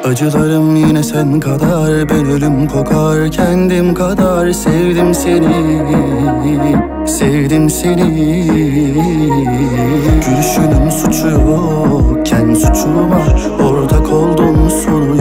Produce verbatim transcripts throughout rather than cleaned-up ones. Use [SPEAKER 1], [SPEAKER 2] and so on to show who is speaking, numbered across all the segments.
[SPEAKER 1] Acılarım yine sen kadar, ben ölüm kokar kendim kadar. Sevdim seni, sevdim seni. Gülüşünün suçu yokken suçum var, ortak oldum sonu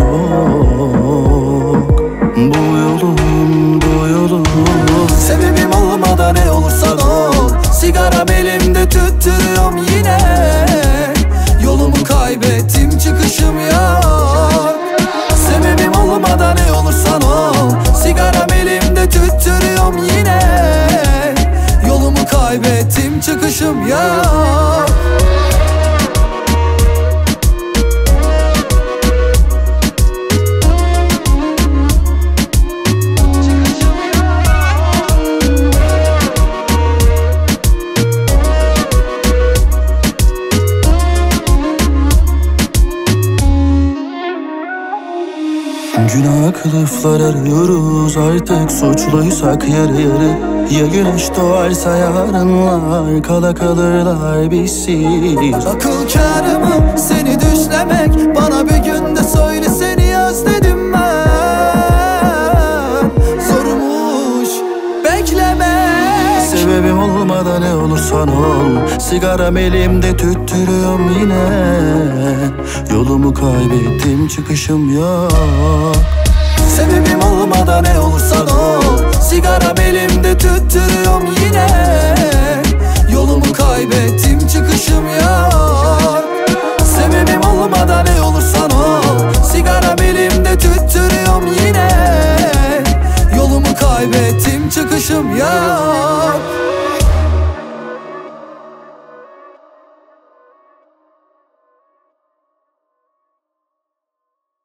[SPEAKER 1] yok. Bu yolum, bu yolum. Sebebim olmadan ne olursan ol, sigaram elimde tüttürüyorum yine. Yolumu kaybettim, çıkışım yok. Sebebim olmadan ne olursan ol, sigaram elimde tüttürüyorum yine. Yolumu kaybettim, çıkışım yok. Günah kılıflar arıyoruz, artık suçluysak yarı yarı. Ya güneş doğarsa yarınlar, kala kalırlar bizsiz. Akıl kârı mı seni düşlemek, bana bir günde söyle seni özledim ben. Zormuş beklemek. Sebebim olmadan ne olursan ol, sigaram elimde tüttürüyorum yine. Yolumu kaybettim, çıkışım yok. Sebebim olmadan ne olursan ol, sigaram elimde tüttürüyorum yine. Yolumu kaybettim, çıkışım yok. Sebebim olmadan ne olursan ol, sigaram elimde tüttürüyorum yine. Yolumu kaybettim, çıkışım yok.